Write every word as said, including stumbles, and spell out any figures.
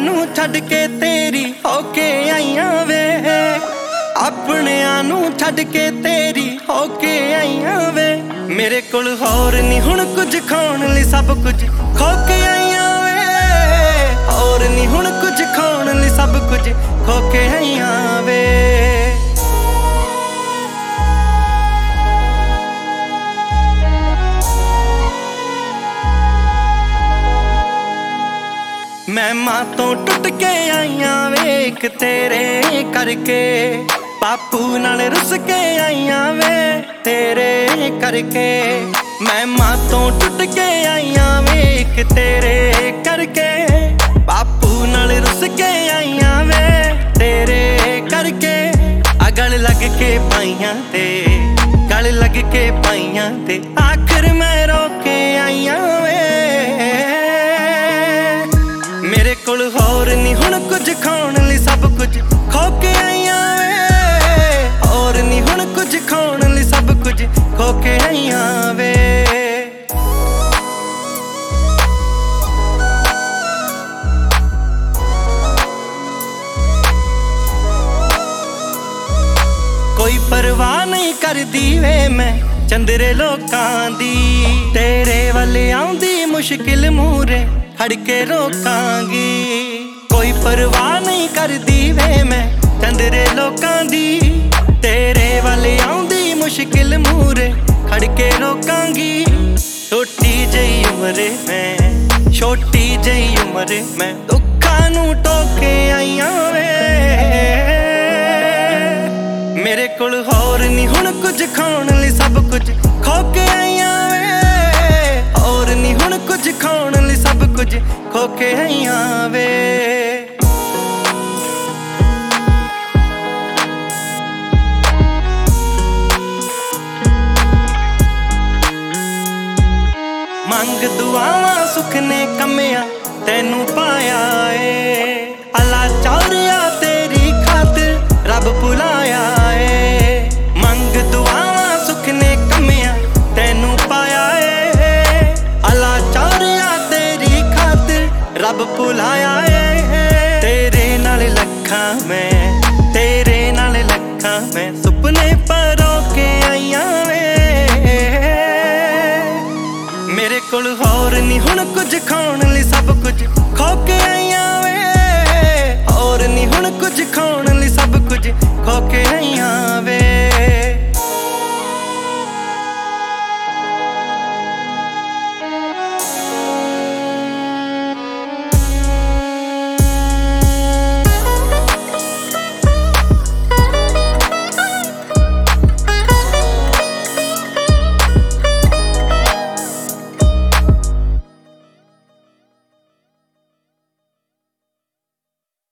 नू छड्ड के तेरी होके आईयां वे, अपनियां नू छड्ड के तेरी होके आईयां वे। मेरे कोल होर नी हुण कुछ खाण लई सब कुछ खो के आईयां वे, होर नी हुण कुछ खाण लई सब कुछ खो के आईयां वे। मैं मां तो टुट के आईयां वेख तेरे करके, पापू नाल रुस के आईयां वे तेरे करके। मैं मां तो टुट के आईयां वेख तेरे करके, पापू नाल रुस के आईयां वे तेरे करके। आ गल लग के पाईयां ते गल लग के पाईयां ते आखिर मैं रोके आईयां वे। मेरे कोल होर नी हुण कुछ खाण लई सब कुछ खो के आईयां वे, होर नी हुण कुछ खाण लई सब कुछ खो के आईयां वे। कोई परवाह नहीं करदी वे मैं चंदरे लोकां दी, तेरे वल्ले आउंदी मुश्किल मूरे खड़ के रोकांगी। कोई परवाह नहीं करदी वे मैं चंदरे लोकां दी, तेरे वाले आउंदी मुश्किल मूरे खड़ के रोकांगी। छोटी जही उम्र मैं छोटी जही उम्र मैं दुखां नू टोके आईयां वे। मेरे कोल होर नी हुण कुछ खाण लई सब कुछ खो के आईयां वे, होर नी हुण कुछ खाण लई सब कुछ खो के आईयां वे। मंग दुआवां सुख ने कमिया तैनू पाया ए, अल्ला चौरिया तेरी खातिर रब बुलाया ए। मंग दुआवां सुख ने कमिया तैनू पाया ए, अल्ला चौरिया तेरी खातिर रब बुलाया ए। तेरे नाल लखां मैं तेरे नाल लखां मैं सुपने परो के आईयां वे। मेरे कोल होर नी हुण कुछ खाण लई सब कुछ खो के आईयां वे, होर नी हुण कुछ खाण